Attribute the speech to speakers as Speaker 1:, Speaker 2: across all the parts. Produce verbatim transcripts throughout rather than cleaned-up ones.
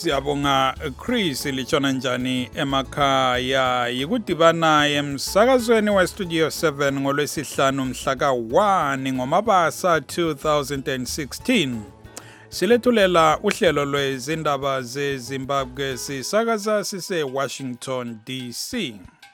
Speaker 1: Siyabonga Chris lichona njani emakhaya yikudibana emsakazweni we Studio seven ngolwesihlanu mhla ka one ngoMabasa two thousand sixteen. Silethulela uhlelo lwezindaba zeZimbabwe sisakaza sise Washington D C.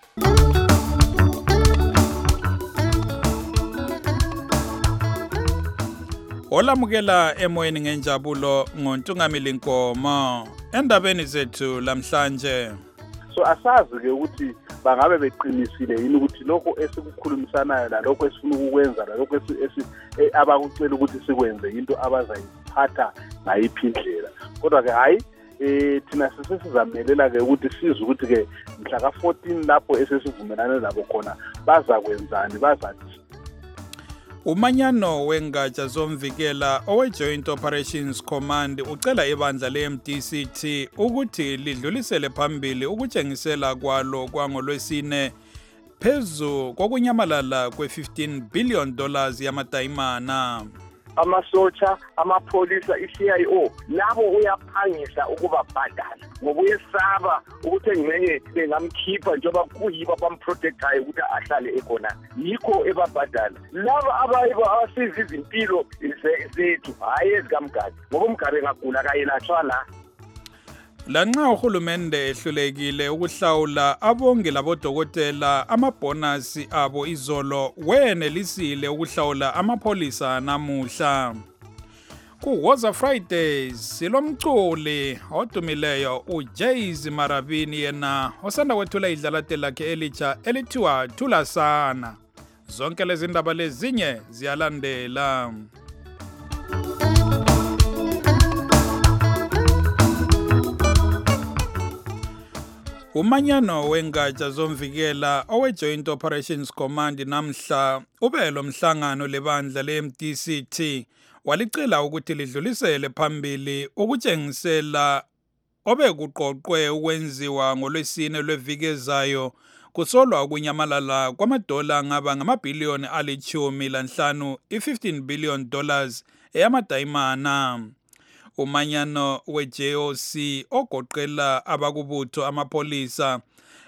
Speaker 1: Olamukela emoyeni ngenjabulo ngoNtungamili Nkomo endabeni zethu lamhlanje.
Speaker 2: So asazi ke ukuthi bangabe beqinisile yini ukuthi lokho esikukhulumisanayo la lokho esifuna ukwenza la lokho abakucela ukuthi sikwenze into abazayiphatha ngayiphi indlela. Kodwa ke hayi eh thina sesizamelela ke ukuthi size ukuthi ke mhla ka fourteen lapho esesivumelana nabo khona baza kwenzani bazathi
Speaker 1: Umanyano wengatsha zomvikela owe Joint Operations Command ucela ibandla le-M D C T ukuthi lidlulisele phambili ukutshengisela kwalo kwangolwesine phezu kokunyamalala kwe-fifteen billion dollars yamadayimana.
Speaker 3: Amasotsha, amapolisa, i-C I O labo uyaphangisa ukubabhadala ngoba uyesaba ukuthi engcenye bengamkhipha njengoba kuyibo bamprotectayo ukuthi ahlale ekhona yikho ebabhadala laba abayibo abasiza izimpilo zethu hayi ezikamgadi ngoba umgabe ngagula kayelatshwa la.
Speaker 1: Lanxa uhulumende ehlulekile ukuhlawula abongi labodokotela amabonasi abo izolo wenelisile ukuhlawula amapolisa namuhla. Ku-Woza Fridays silomculi odumileyo uJayz Marabini yena osanda kwethula idlalate lakhe elitsha elithiwa Thulasana. Zonke lezi ndaba lezinye ziyalandela. Umanyano wengatsha zomvikela owe Joint Operations Command namhla ube lo mhlangano lebandla le-M D C T walicela ukuthi lidlulisele phambili ukutshengisela obekuqoqwe ukwenziwa ngolwesine lweviki ezayo kusolwa ukunyamalala kwamadola ngaba ngamabhiliyoni alithumi lanhlanu i-fifteen billion dollars eyamadayimana. Umanyano we-J O C ogoqela abakubutho amapolisa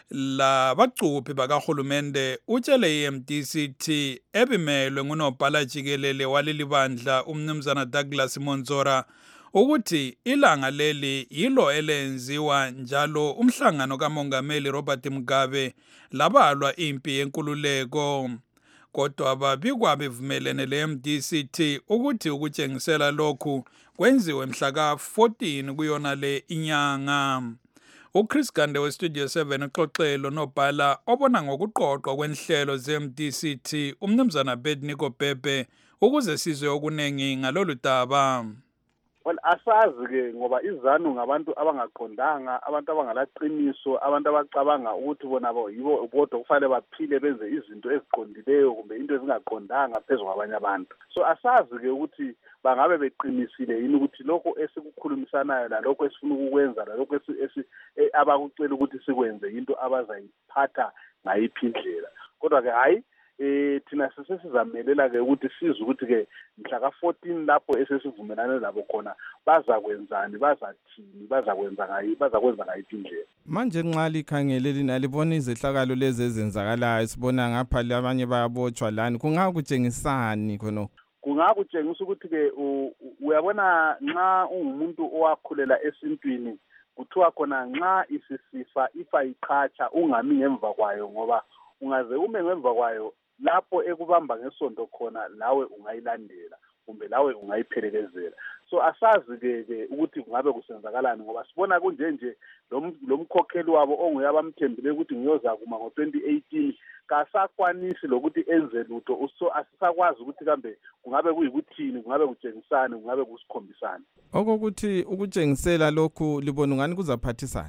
Speaker 1: la bacuphi bakahulumende utshele i-M D C T ebimelwe ngunobhala jikelele waleli bandla umnumzana Douglas Monzora ukuthi ilanga leli yilo elenziwa njalo umhlangano kamongameli Robert Mugabe labalwa impi yenkululeko. Kodwa babikwa bevumelene le-M D C T ukuthi ukutshengisela lokhu kwenziwe mhla ka fourteen kuyona le inyanga. UChris Gande we Studio seven uxoxelo nobhala obona ngokuqoqwa kwenhlelo ze-M D C T umnumzana Bedniko Bhebhe ukuze sizwe okunengi ngalolu daba.
Speaker 2: Well asazi ke ngoba izanu ngabantu abangaqondanga abantu abangalaqiniso abantu abacabanga ukuthi bona yibo bodwa kufanele baphile benze izinto eziqondileyo kumbe into ezingaqondanga phezulu kwabanye abantu. So asazi ke ukuthi bangabe beqinisile yini ukuthi lokho esikukhulumisanayo la lokho esifuna ukwenza la lokho abakucela ukuthi sikwenze into abazayiphatha ngayiphi indlela. Kodwa ke hayi eh thina sesizamelela ke ukuthi size ukuthi ke mhla ka fourteen lapho esesivumelana nabo khona baza kwenzani bazathini baza kwenza ngayi baza kwenza ngayiphi indlela.
Speaker 4: Manje nxa likhangele lina libona izehlakalo lezi ezenzakalayo sibona ngapha labanye bayabotshwa lani kungakutshengisani khonokho?
Speaker 2: Kungakutshengisa ukuthi ke uyabona nxa ungumuntu owakhulela esintwini kuthiwa khona nxa isisifa ifa iqhatsha ungami ngemva kwayo ngoba ungaze ume ngemva kwayo lapho ekubamba ngesonto khona lawe ungayilandela kumbe lawe ungayiphelekezela. So asazi ke ke ukuthi kungabe kusenzakalani ngoba sibona kunje nje lomkhokheli wabo onguye abamthembile ukuthi ngiyoza kuma ngo twenty eighteen kasakwanisi lokuthi enze lutho so asisakwazi ukuthi kambe kungabe kuyikuthini kungabe kutshengisana kungabe kusikhombisana.
Speaker 4: Okokuthi ukutshengisela lokhu libona ngani kuzaphathisana?
Speaker 2: Eh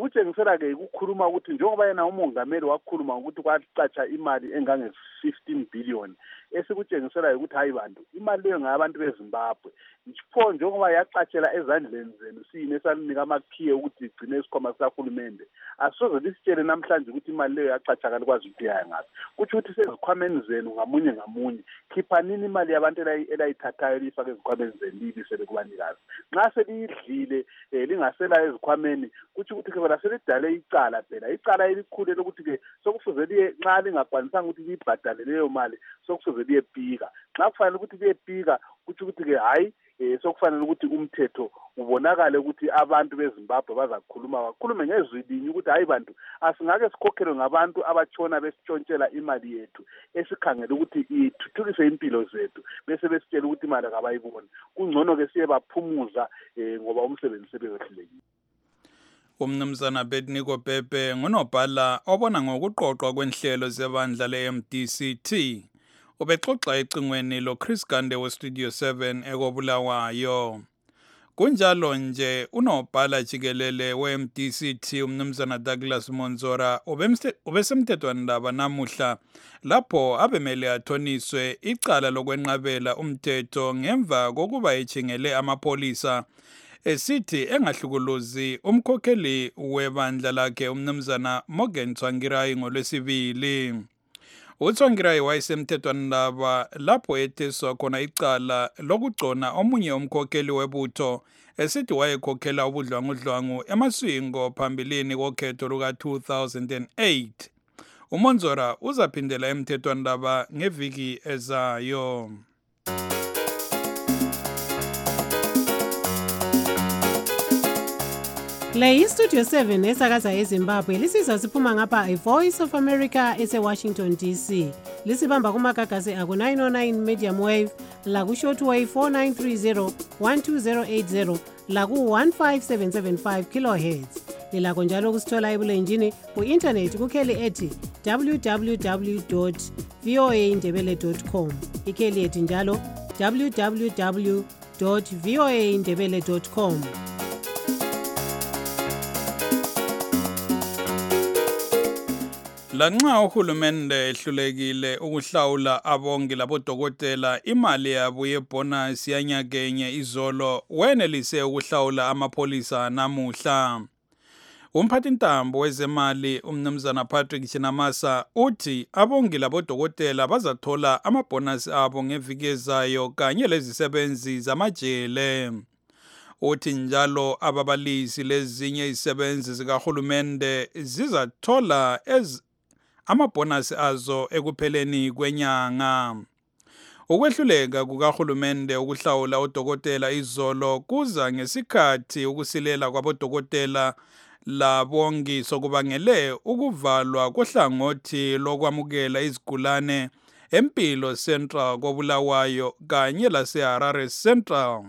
Speaker 2: esikutshengisela ke ukukhuluma ukuthi njengoba yena umongameli wakhuluma ukuthi kwacatsha imali engange fifteen billion esikutshengisela ukuthi hayi bantu imali leyo ngabantu beZimbabwe pho njengoba yacatshela ezandleni zenu sine esalinika amakhiye ukuthi igcine isikhwama sikahulumende asoze lisitshele namhlanje ukuthi imali leyo yacatsha kalikwazi ukuthi yayangaphi kuthi ukuthi sezikhwameni zenu ngamunye ngamunye khiphanini imali yabantu elayithathayo lifake ezikhwameni zenu libisele kubanikazi nxa selidlile lingasela ezikhwameni kuthi ukuthi ke phela selidale icala phela icala elikhulu lokuthi ke sokufuze liye nxa lingakwanisanga ukuthi libhadale leyo mali sokufuze liye pika nxa kufanele ukuthi liye pika kuthi ukuthi ke hayi sokufanele ukuthi umthetho ubonakale ukuthi abantu beZimbabwe bazakhuluma bakhulume ngezwi linye ukuthi hayi bantu asingake sikhokhelwe ngabantu abatshona besitshontshela imali yethu esikhangela ukuthi ithuthukise impilo zethu bese besitshela ukuthi imali akabayiboni kungcono ke siye baphumuza ngoba umsebenzi sebewehlulekile.
Speaker 1: Umnumzana Betniko Pepe ngunobhala obona ngokuqoqwa kwenhlelo zebandla le-M D C T. Ubexoxa ecingweni lo Chris Gande we Studio seven ekobulawayo. Kunjalo nje unobhala jikelele we-M D C T umnumzana Douglas Monzora ubesemthethwandaba namuhla lapho abemele athoniswe icala lokwenqabela umthetho ngemva kokuba ejingele amapolisa esithi engahlukuluzi umkhokheli webandla lakhe umnumzana Morgan Tsvangirai ngolwesibili. uTsvangirai wayesemthethwandaba lapho etheswa khona icala lokugcona omunye umkhokheli webutho esithi wayekhokhela ubudlwangudlwangu emaswingo phambilini kokhetho luka two thousand eight. uMonzora uzaphindela emthethwandaba ngeviki ezayo.
Speaker 5: Le iStudio seven esakaza eZimbabwe lisizwa siphuma ngapha iVoice of America ese-Washington D C. Lisibamba kumagagasi aku nine oh nine medium wave, laku shortwave four nine three zero one two zero eight zero, laku one five seven seven five kilohertz. Lilakho njalo kusithola ebulenjini ku-internet kukheli ethi w w w dot v o a indebele dot com. Ikheli ethi njalo w w w dot v o a indebele dot com.
Speaker 1: Lanxa uhulumende ehlulekile ukuhlawula abongi labodokotela imali yabo yebonus yanyakenye izolo wenelise ukuhlawula amapolisa namuhla. Umphathintambo wezemali umnumzana Patrick Chinamasa uthi abongi labodokotela bazathola amabonus abo ngeviki ezayo kanye lezisebenzi zamajele. Uthi njalo ababalisi lezinye izisebenzi zikahulumende zizathola ez amabonus azo ekupheleni kwenyanga. Ukwehluleka kukahulumende ukuhlawula odokotela izolo kuza ngesikhathi ukusilela kwabodokotela labongi sokubangele ukuvalwa kohlangothi lokwamukela izigulane eMpilo Central koBulawayo kanye laseHarare Central.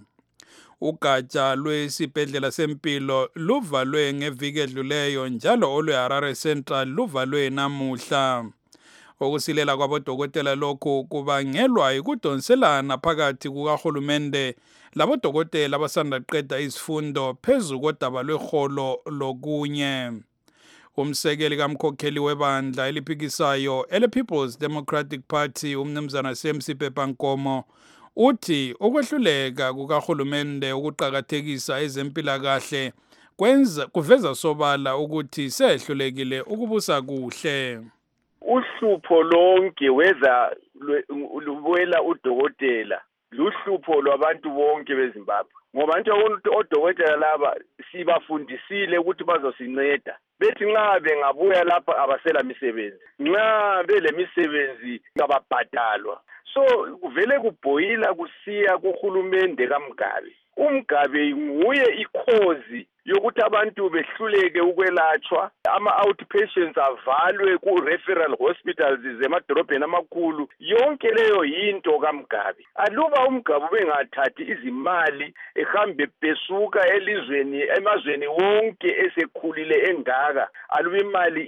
Speaker 1: Ugatsha lwesibhedlela sempilo luvalwe ngeviki edluleyo njalo olweHarare Central luvalwe namuhla. Ukusilela kwabodokotela lokhu kubangelwa ukudonselana phakathi kukahulumende labodokotela abasanda qeda izifundo phezu kodaba lweholo lokunye. Umsekeli kamkhokheli webandla eliphikisayo ele-People's Democratic Party umnumzana Semsi Nkomo uthi ukwehluleka kukahulumende ukuqhakathekisa ezempilakahle kwenza kuveza sobala ukuthi sehlulekile ukubusa kuhle.
Speaker 3: Uhlupho lonke weza lubuela udokotela luhlupho lwabantu bonke beZimbabwe ngoba nje odokotela laba sibafundisile ukuthi bazosinceda bethi nxa bengabuya lapha abasela misebenzi nxa belemisebenzi ngababhadalwa so kuvele kubhoyila kusiya kuhulumende kaMgabe. uMgabe nguye ikhozi yokuthi abantu behluleke ukwelatshwa ama-outpatients avalwe ku-referral hospitals zemadolobheni amakhulu. Yonke leyo yinto kaMgabe. Aluba uMgabe bengathathi izimali ehambe besuka elizweni emazweni wonke esekhulile engaka aluba imali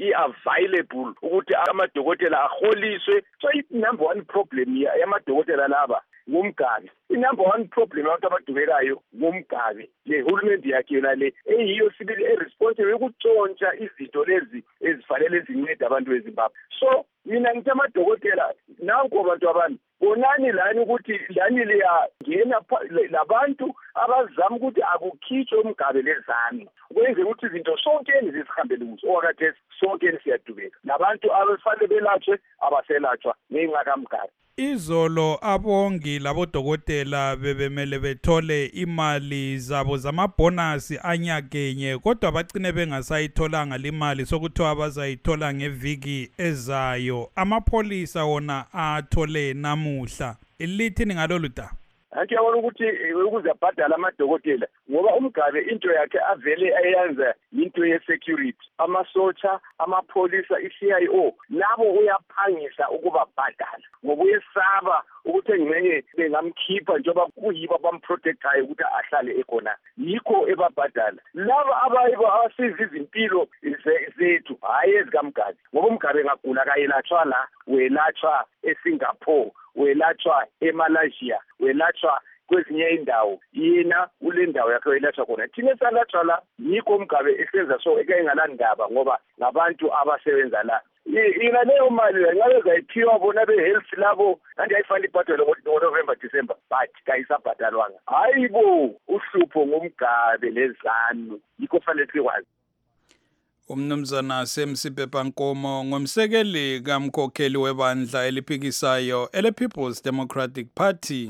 Speaker 3: i-available ukuthi amadokotela aholiswe. So i-number one problem yamadokotela laba ngumgabi. I-number one problem abantu abadubekayo ngumgabi. Le hulumende yakhe yona le eyiyo sibili e-responsible yokuntshontsha izinto lezi ezifanele zincede abantu beZimbabwe. So mina ngithi amadokotela nanko abantu abami bonani lani ukuthi lani liyangena labantu abazama ukuthi akukhitshwe umgabe lezami kwenze ukuthi izinto sonke zisihambele kuzo okade sonke siyadubeka labantu abafanele belatshwe abaselatshwa ngenxa kamgabe.
Speaker 1: Izolo abongi labodokotela bebemele bethole imali zabo zamabonus anyakenye kodwa bacine bengasayitholanga limali sokuthiwa abazayithola ngeviki ezayo. Amapholisa wona athole namuhla. Ilithini ngalolu daba?
Speaker 3: Ngiyabona ukuthi ukuze abhadala amadokotela ngoba umgabe into yakhe avele ayenza into ye-security. Amasotsha, amapholisa, i-C I O labo uyaphangisa ukubabhadala ngoba uyesaba ukuthi engcenye bengamkhipha njengoba kuyibo abamprotectayo ukuthi ahlale ekhona. Yikho ebabhadala. Laba abayibo abasiza izimpilo zethu hayi ezikamgabe ngoba umgabe engagula kayelatshwa la welatshwa eSingapore welatshwa eMalaysia welatshwa kwezinye indawo yena ule ndawo yakhe welatshwa khona. Thina salatshwa la yikho umgabe esenza so ekengalandaba ngoba ngabantu abasebenza la. Ina leyo mali ngabe zayiphiwa bona be-health labo kanti ayifani ibhadalwe ngo-November December but kayisabhadalwanga. Hayibo uhlupho ngomgabe lezanu yikho fanele sikwazi.
Speaker 1: Umnumzana Semsipepa Nkomo ngumsekeli kamkhokheli webandla eliphikisayo ele People's Democratic Party.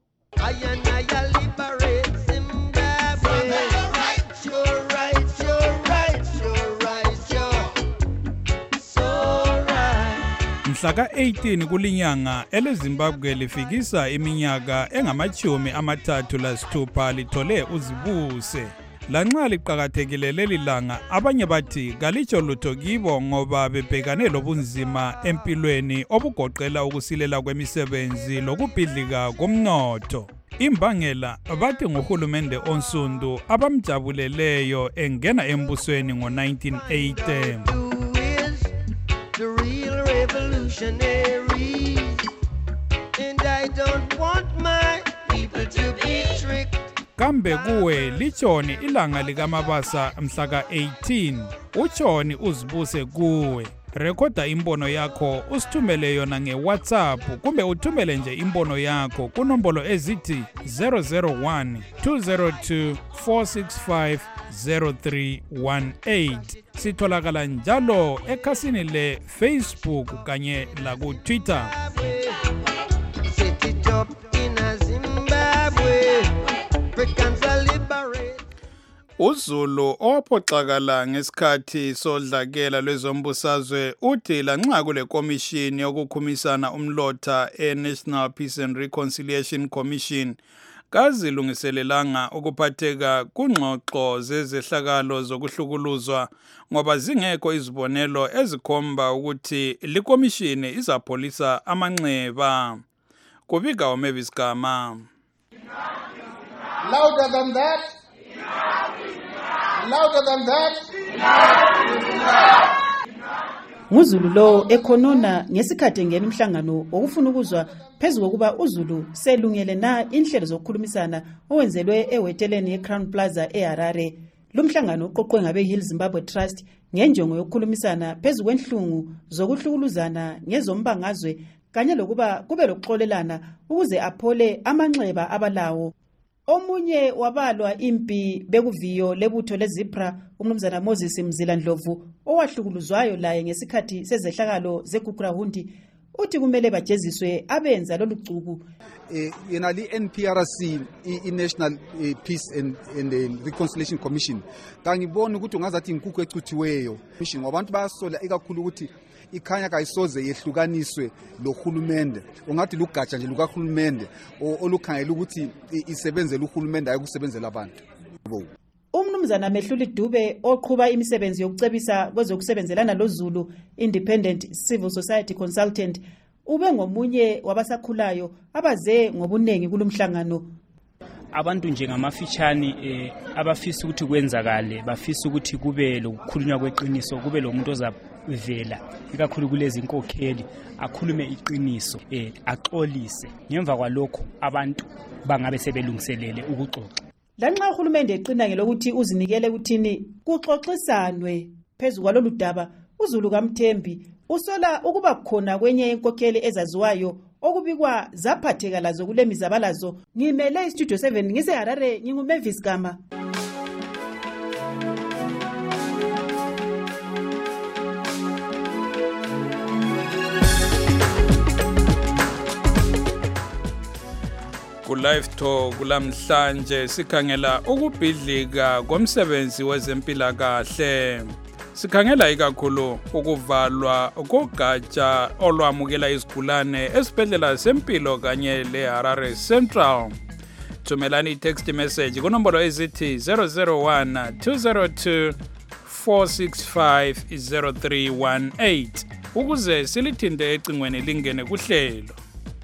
Speaker 1: Mhla ka eighteen kulinyanga ele Zimbabwe lifikisa iminyaka engamachumi amathathu lasithupha lithole uzibuse. Lanxa liqhakathekile leli langa abanye bathi kalitsho lutho kibo ngoba bebhekane lobunzima empilweni obugoqela ukusilela kwemisebenzi lokubhidlika komnotho. Imbangela bathi nguhulumende onsundu abamjabuleleyo engena embusweni ngo nineteen eighty.
Speaker 6: The real revolutionary, and I don't want my people to be tricked.
Speaker 1: Kambe kuwe lichoni ilanga likamabasa mhla ka eighteen uchoni uzibuse kuwe. Rekhoda imbono yakho usithumele yona ngeWhatsApp kumbe uthumele nje imbono yakho kunombolo ezithi zero zero one two zero two four six five zero three one eight. Sitholakala njalo ekhasini le Facebook kanye la ku Twitter.
Speaker 6: Set it up in a Zimbabwe.
Speaker 1: uZulu ophoxakala ngesikhathi sodlakela lwezombusazwe uthi lanxa kule commission yokukhumisana umlotha eNational Peace and Reconciliation Commission kazilungiselelanga ukuphatheka kungxoxo zezehlakalo zokuhlukuluzwa ngoba zingekho izibonelo ezikhomba ukuthi likomishini izapholisa amanxeba. Kubika uMavis Gama.
Speaker 7: Louder than that. Louder than that.
Speaker 8: nguZulu lo ekhonona ngesikhathi engena umhlangano okufuna ukuzwa phezulu kokuba uZulu selungele na inhlelo zokukhulumisana owenzelwe eweteleni yeCrown Plaza eHarare. Lo mhlangano uqoqwe ngabe Hill Zimbabwe Trust ngenjongo yokukhulumisana phezulu kwenhlungu zokuhlukuluzana ngezombangazwe kanye lokuba kube lokuxolelana ukuze aphole amanxeba abalawo. Omunye wabalwa impi bekuviyo lebutho leZipra umnumzana Moses Mzila Ndlovu owahlukuluzwayo laye ngesikhathi sezehlakalo zeGugurawundi uthi kumele bajeziswe abenza lolu cubu.
Speaker 9: Yena li N P R C i-National Peace and, and Reconciliation Commission kangibona ukuthi ungazathi inkukhu ecuthiweyo mission abantu bayasola ekakhulu ukuthi ikhanya kayisoze yehlukaniswe lohulumende ungathi lugatsha nje lukahulumende olukhangela ukuthi isebenzele uhulumende ayikusebenzela abantu.
Speaker 8: Umnumzana Mehluli Dube oqhuba imisebenzi yokucebisa kwezokusebenzelana loZulu Independent Civil Society Consultant ube ngomunye wabasakhulayo abaze ngobunengi kulomhlangano.
Speaker 10: Abantu nje ngamafitshane eh, abafisa ukuthi kwenzakale bafisa ukuthi kube lokukhulunywa kweqiniso kube lo muntu vela ikakhulu kulezi inkokheli akhulume iqiniso eh axolise ngemva kwalokho abantu bangabe sebelungiselele ukuxoxa.
Speaker 8: Lanxa uhulumende eqina ngelokuthi uzinikele kuthini kuxoxisanwe phezu kwalolu daba, uZulu kaMthembi usola ukuba khona kwenye inkokheli ezaziwayo okubikwa zaphatheka lazo kule mizabalazo. Ngimele iStudio seven ngise Harare, nginguMavis Gama.
Speaker 1: Live Talk kulamhlanje sikhangela ukubhidlika komsebenzi wezempilakahle. Sikhangela ikakhulu ukuvalwa kogatsha olwamukela izigulane esibhedlela sempilo kanye le Harare Central. Thumelani i-text message kunombolo ezithi zero zero one two zero two four six five zero three one eight ukuze silithinte ecingweni lingene kuhlelo.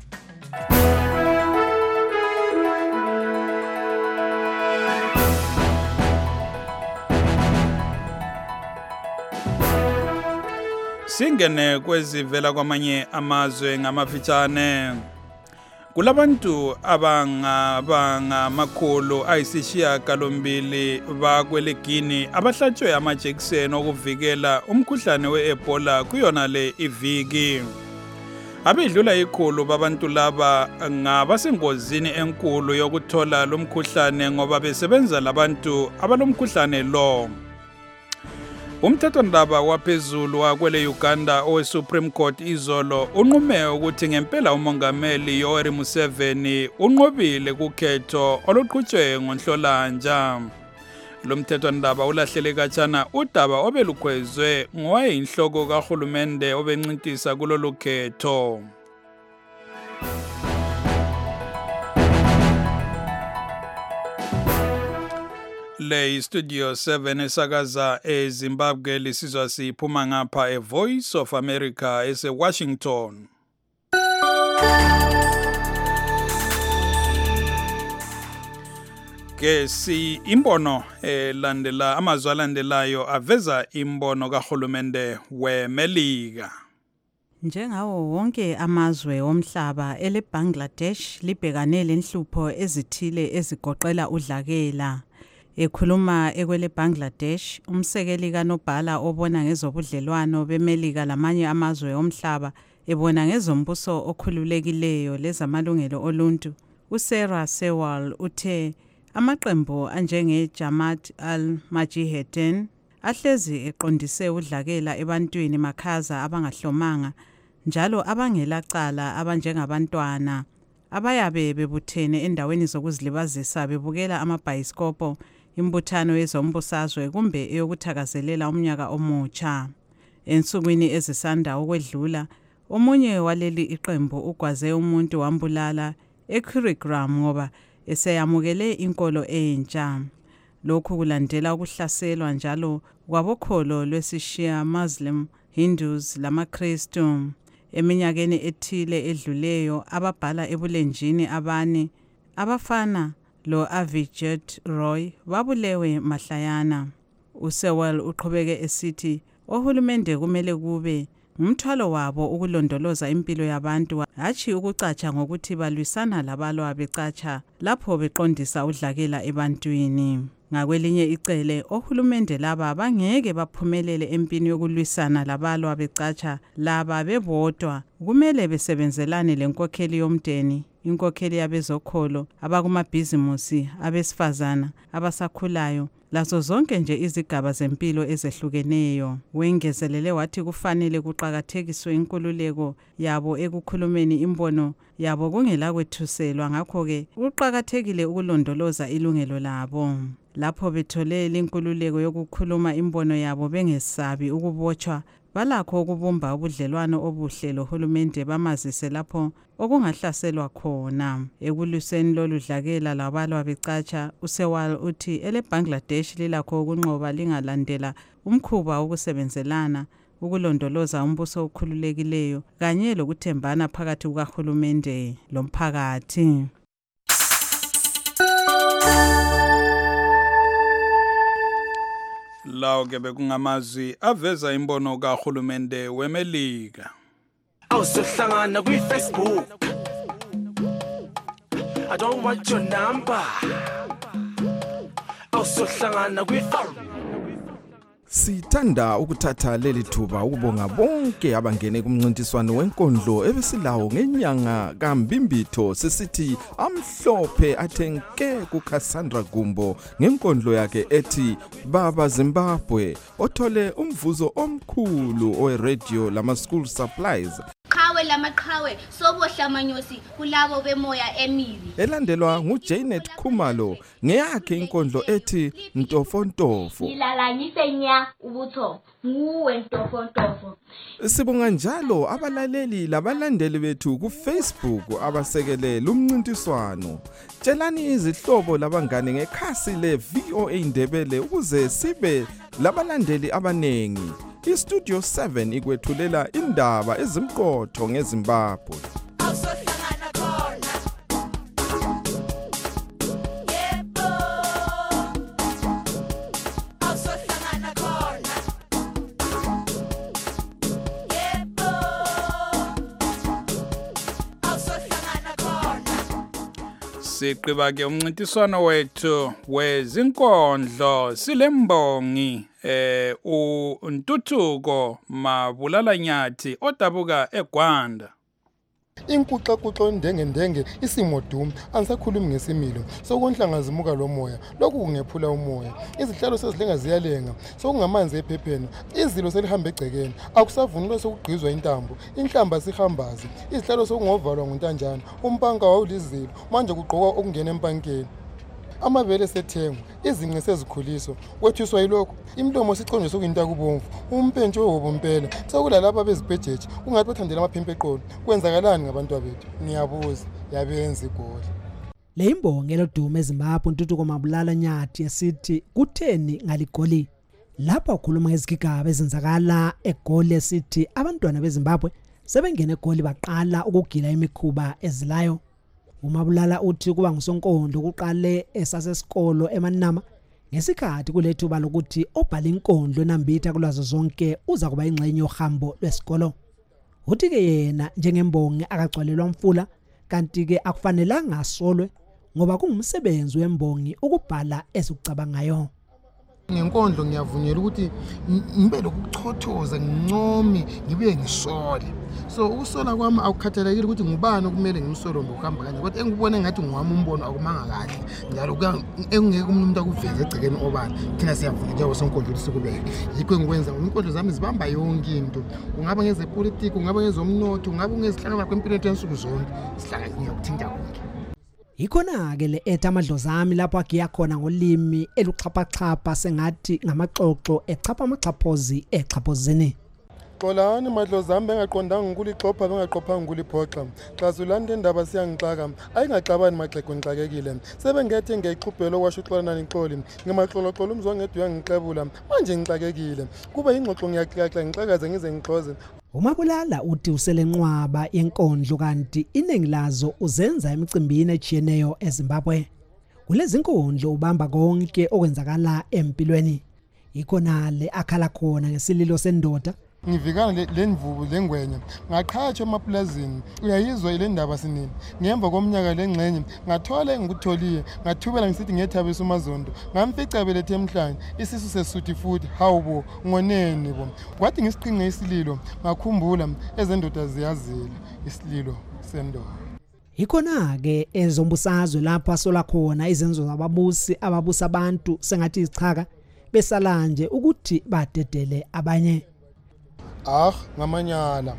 Speaker 1: Singene kwezivela kwamanye amazwe ngamafitshane. Kulabantu abangabanga makhulu ayisishiya galombili bakwelegini abahlatshwe amajekiseni okuvikela umkhuhlane we-Ebola kuyona le iviki. Abedlula ikhulu babantu laba ngabasengozini enkulu yokuthola lo mkhuhlane ngoba besebenza labantu abalomkhuhlane lo. Umthethondaba waphezulu wakwele Uganda owe Supreme Court izolo unqume ukuthi ngempela umongameli Yoweri Museveni unqobile kukhetho oluqhutshwe ngoNhlolanja. Lo mthethondaba ulahlele kachana udaba obelukhwezwe ngoyinhloko kahulumende obencintisa kulolu khetho. Le Studio seven esakaza eZimbabwe lisizwa siphuma ngapha eVoice of America ese Washington. Ke si imbono elandela amazwi alandelayo aveza imbono kahulumende weMelika.
Speaker 7: Njengawo wonke amazwe omhlaba ele Bangladesh libhekane lenhlupho ezithile ezigoqela udlakela. Ekhuluma ekwele Bangladesh, umsekeli kaNobhala obona ngezobudlelwano beMelika lamanye amazwe omhlaba ebona ngezombuso okhululekileyo lezamalungelo oluntu, uSarah Sewall uthe amaqembu anjenge Jamaat al-Mujahideen ahlezi eqondise udlakela ebantwini makhaza abangahlomanga njalo abangelacala abanjengabantwana abayabe bebuthene endaweni zokuzilibazisa bebukela amabhayiskopo imbuthano yezombusazwe kumbe eyokuthakazelela umnyaka omutsha. Ensukwini ezisanda ukwedlula, omunye waleli iqembu ugwaze umuntu wambulala eKurigram ngoba eseyamukele inkolo entsha. Lokhu kulandela ukuhlaselwa njalo kwabokholo lwesishia Muslim, Hindus lamaKristu. Eminyakeni ethile edluleyo ababhala ebulenjini abane abafana lo Avijit Roy babulewe mahlayana. uSewell uqhubeke esithi ohulumende kumele kube ngumthwalo wabo ukulondoloza impilo yabantu hatshi ukucatsha ngokuthi balwisana labalwa becatsha lapho beqondisa udlakela ebantwini. Ngakwelinye icele ohulumende laba bangeke baphumelele empini yokulwisana labalwa becatsha laba bebodwa, kumele besebenzelane lenkokheli yomdeni, inkokheli yabezokholo, abakumabhizimusi, abesifazana, abasakhulayo, lazo zonke nje izigaba zempilo ezehlukeneyo. Wengezelele wathi kufanele kuqakathekiswe inkululeko yabo ekukhulumeni imbono yabo kungela kwethuselwa, ngakho-ke kuqakathekile ukulondoloza ilungelo labo. Lapho bethole inkululeko yokukhuluma imbono yabo bengesabi ukubotshwa, balakho ukubumba ubudlelwano obuhle lohulumende bamazise lapho okungahlaselwa khona. Ekulwiseni lolu dlakela labalwa becatsha, uSewall uthi ele Bangladesh lilakho ukunqoba lingalandela umkhuba wokusebenzelana, ukulondoloza umbuso okhululekileyo kanye lokuthembana phakathi kukahulumende lomphakathi.
Speaker 1: lawo ke bekungamazwi aveza imbono kahulumende weMelika.
Speaker 11: Awusohlangana kwi-Facebook, I don't want your number. Awusohlangana kwi-Facebook.
Speaker 4: Sithanda ukuthatha leli thuba ukubonga bonke abangene kumncintiswano wenkondlo ebesilawo ngenyanga kaMbimbitho sisithi amhlophe athenke kuCassandra Gumbo ngenkondlo yakhe ethi Baba Zimbabwe othole umvuzo omkhulu owe-radio lama school supplies.
Speaker 12: Qhawe lamaqhawe sobohlamanyosi kulabo bemoya emibi.
Speaker 4: Elandelwa nguJanet Khumalo ngeyakhe inkondlo ethi Ntofontofo.
Speaker 12: Ilalanyise nya ubutho nguwe Ntofontofo.
Speaker 4: Sibonga njalo abalaleli labalandeli bethu ku Facebook abasekele lumncintiswano. Tshelani izihlobo labangane ngekhasi le V O A Ndebele ukuze sibe labalandeli abanengi. iStudio seven ikwethulela indaba ezimqotho ngeZimbabwe.
Speaker 1: Siqiba ke umncintiswano wethu wezinkondlo silembongi eh uNtuthuko Mabulala Nyathi odabuka eGwanda.
Speaker 13: Inkuxa kuxa ndenge ndenge isimoduma angisakhulumi ngesimilo sokonhlangazimuka lo moya lokhu kungephula umoya izihlalo sezihlenga ziyalenga sokungamanzi ephepheni izilo selihamba egcekeni akusavunulwa sokugqizwa intambo inhlamba sihambazi izihlalo sokungovalwa nguntanjana umpanka wawulizilo manje kuqhokwa okungena empankeni amabele sethengwa izinqe sezikhuliso kwethiswa yilokho imlomo siconjwe sokuyinta kubomvu umpentsho wobumpela sokulalapha bezibhejeje ungathi bathandela amaphimpe eqolo kwenzakalani ngabantu abethu niyabuza yabenza igoli.
Speaker 14: Le imbongi elodumo eZimbabwe uNtuthuko Mabulala Nyathi esithi kutheni ngaligoli lapha ukhuluma ngezigigaba ezenzakala eGoli esithi abantwana beZimbabwe sebengena eGoli baqala ukugila imikhuba ezilayo. uMabulala uthi kuba ngusonkondo kuqale esasesikolo eManama ngesikhathi kulethuba lokuthi obhala inkondlo enambitha kulazo zonke uza kuba ingxenye yohambo lwesikolo. Uthi ke yena njengembongi akagcwalelwa mfula kanti ke akufanelanga asolwe ngoba kungumsebenzi wembongi ukubhala esukucabangayo.
Speaker 13: Ngenkondlo ngiyavunyela ukuthi ngibe lokuchothoza ngincome ngibuye ngisole. So ukusola kwami akukhathalekile ukuthi ngubani okumele ngimsolo ngokuhamba kanje kodwa engibone ngathi ngwami umbono akumanga kahle njalo engeke umuntu akuveze egcekeni obani thina siyavunyela njengoba sonkondlo lisikubeke yikho engikwenza inkondlo zami zibamba yonke into kungaba ngezepolitiki kungaba ngezomnotho kungaba ngezihlangana kwempilo ensuku zonke sihlanganyela ukuthinta konke.
Speaker 14: Ikhona ke le etha amadlozi ami lapho akiya khona ngolimi eluxhaphaxhapha sengathi ngamaxoxo echapha amaxhaphozi exhaphozini.
Speaker 13: Xolani madlozi ami bengaqondanga ngulixhopha bengaqophanga nguliphoxa xa zulanda indaba siyangixaka ayingaxabani maxhego ngixakekile sebengethe ngiyixhubhela okwasho uxolana nixoli ngemaxoloxolo umzongedu yangixebula manje ngixakekile kube ingxoxo ngiyaxaxa ngixakaze ngize ngixoze.
Speaker 14: uMabulala uthi uselenqwaba yenkondlo kanti iningi lazo uzenza emicimbini ejiyeneyo eZimbabwe. Kulezi inkondlo ubamba konke okwenzakala empilweni. Ikhonale akhala khona ngesililo sendoda.
Speaker 13: Ngivikana lendvubu lengwenya ngaqhatsha emaplazini uyayizwa ile ndaba sinini ngemva komnyaka lengxenye ngathola engikutholiye ngathubela ngisithi ngiyethabisa umazondo ngamfica belethe emhlanje isisu sesuthi futhi hawubo ngoneni bo kwathi ngisiqinqe isililo ngakhumbula ezendoda ziyazila isililo sendoda.
Speaker 14: Ikhona ke ezombusazwe lapha sola khona izenzo zababusi ababusa abantu sengathi izichaka besalanje ukuthi badedele abanye.
Speaker 13: Ah ngamanyala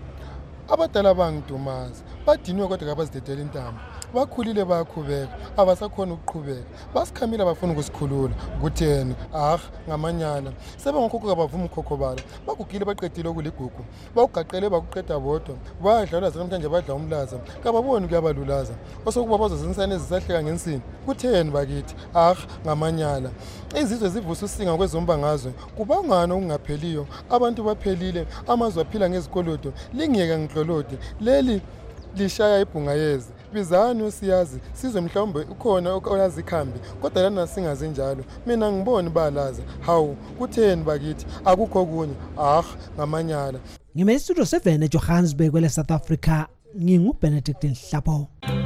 Speaker 13: abadala bangidumaza badinwe kodwa kabazidedela intamo bakhulile bayakhubeka abasakhona ukuqhubeka basikhamile abafuna ukusikhulula kutheni ah ngamanyala sebengokhokho abavuma ukhokho balo bagugile baqedile okuligugu bawugaqele bakuqeda bodwa badlala namhlanje badla umlaza kababoni kuyabalulaza osokuba bazozinsana ezisahleka ngensini kutheni bakithi ah ngamanyala izizwe zivusa usinga kwezomba ngazwe kubangana okungapheliyo abantu baphelile amazwe aphila ngezikolodo lingiyeka ngihlolode leli lishaya ibhunga yezi bizani osiyazi sizwe mhlawumbe ukhona olazi ikhambi kodwa lana singazi njalo mina ngiboni balaza hawu kutheni bakithi akukho kunye ah ngamanyala
Speaker 14: ngime studio seven eJohannesburg kwele South Africa ngingu Benedict Nhlapho.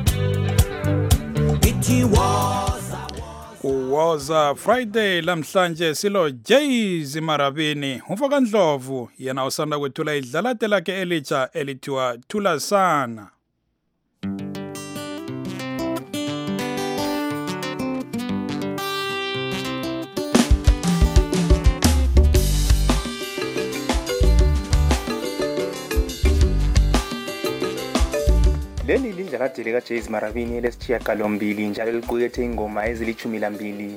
Speaker 1: It was Uwoza Friday lamhlanje silo Jayz Marabini umfaka Ndlovu yena usanda kwethula idlalate lakhe elitsha elithiwa Thula Sana.
Speaker 15: Leli lidlalate lika Jayz Marabini lesithiya galombili njalo liqukethe ingoma ezilithumi lambili.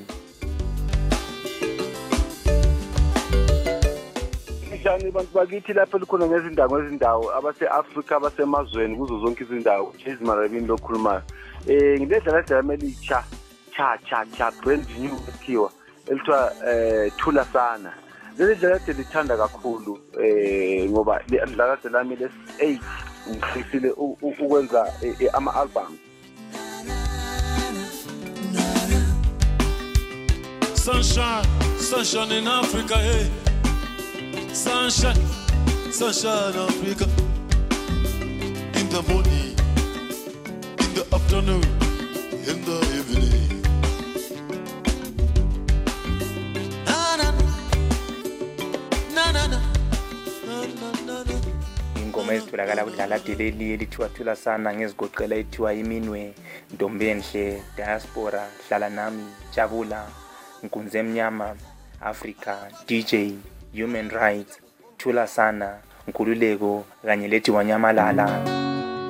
Speaker 2: Njani bantu bakithi lapho likhona ngezindawo ngezindawo abase-Afrika abasemazweni kuzo zonke izindawo Jayz Marabini lokhulumayo. Eh ngilidlalate lami elitsha cha cha cha brand new ethiwa elithiwa eh Thula Sana. Leli dlalate lithanda kakhulu eh ngoba lidlalate lami lesi-eight ngifisile ukwenza ama album.
Speaker 16: Sunshine, sunshine in Africa, hey. Sunshine, sunshine in Africa. In the morning, in the afternoon, in the evening. Na na na na na na na.
Speaker 15: Ingoma ezitholakala kudlalate leli elithiwa Thula Sana ngezigoqela ethiwa Iminwe, Ntombenhle, Diaspora, Hlala Nami, Jabula, Nkunzi Emnyama, Africa, D J, Human Rights, Thula Sana, Nkululeko kanye lethi Wanyamalala.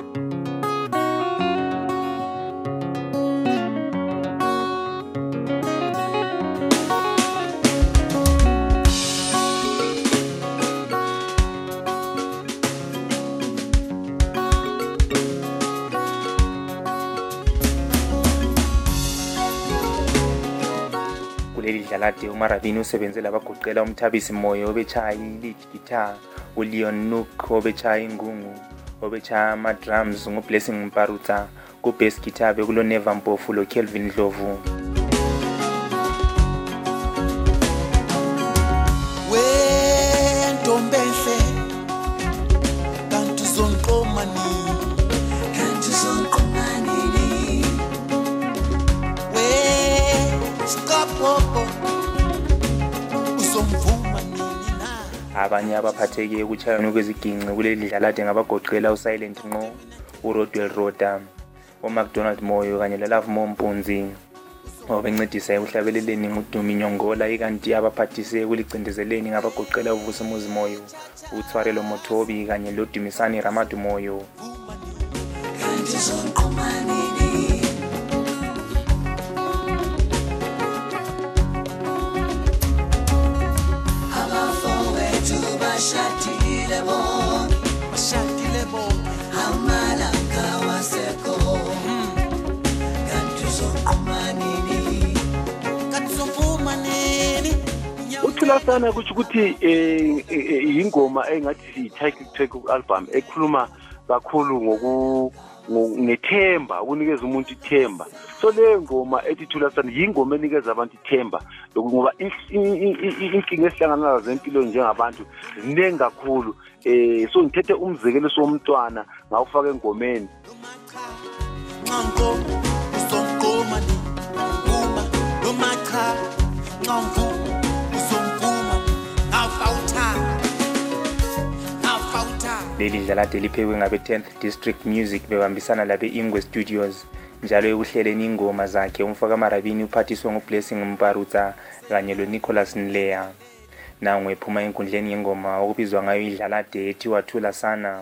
Speaker 15: Dlalate uMarabini usebenzela abagoqela umthabisi moyo obechaya lead guitar, uLeon Nook obechaya ingungu, obechaya ama drums nguBlessing Mparutsa, ku bass guitar bekulo Neva Mpofu lo Kelvin Ndlovu.
Speaker 16: We Ntombenhle kanti zonqomani kanti zonqomani we stop popo
Speaker 15: abanye abaphatheke ukuchayana kweziginci kuleli dlalate ngabagoqela uSilent Nqo, uRodwell Roda, uMcDonald Moyo kanye noLove Mompunzi obencedisa ekuhlabeleleni nguDumi Nyongola ikanti abaphathise kulicindezeleni ngabagoqela uVusimuzi Moyo, uTswarelo Mothobi kanye loDumisani Ramadu Moyo.
Speaker 16: Bashatile bon, bashatile bon, amalanga waseko. Kanti zokumanini, kanti zokumanini.
Speaker 2: Uthula Sana kuthi ukuthi eh ingoma engathi i-title track album ekhuluma kakhulu ngoku nethemba ukunikeza umuntu ithemba. So le ngoma ethi Thula Sana yingoma enikeza abantu ithemba ngoba inkinga esihlangana nazo empilo njengabantu ziningi kakhulu eh so ngithethe umzekelo somntwana ngawufaka engomeni.
Speaker 16: Nqanko usonqoma ni uma lo makha nqamvu usonquma afawutha afawutha.
Speaker 15: Leli dlalate liphekwe ngabe tenth District Music bebambisana labe Ingwe Studios. Njalo ekuhleleni ingoma zakhe umfaka Marabini uphathiswa nguBlessing Mparutsa kanye loNicholas Nleya. Nangwe phuma enkundleni yengoma okubizwa ngayo idlalate ethiwa Thula Sana.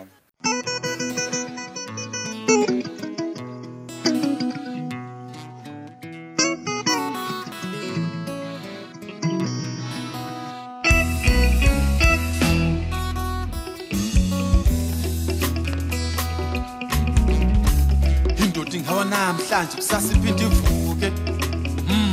Speaker 16: Hawa namhlanje kusasa iphinde ivuke. Mm.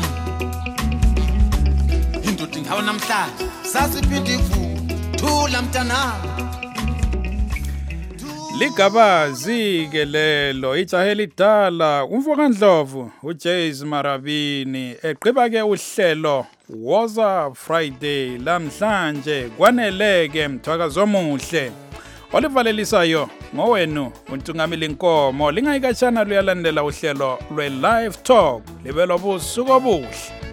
Speaker 16: Indoda hawa namhlanje kusasa iphinde ivuke. Thula mntana.
Speaker 1: Ligabazi ke lelo ijahe lidala umfokandlovu uJays Marabini eqhiba ke uhlelo Woza Friday lamhlanje kwaneleke mthwakazi omuhle olivalelisayo ngowenu uNtungamili Nkomo lingayikachana luyalandela uhlelo lwe Live Talk libelo busuku obuhle.